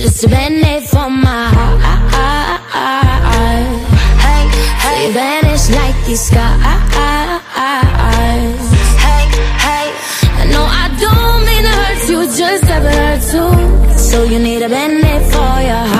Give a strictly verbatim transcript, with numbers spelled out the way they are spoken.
just a band-aid for my heart. Hey, hey, you vanish like these skies. Hey, hey, I know I don't mean to hurt you, just ever hurt too. So you need a band-aid for your heart.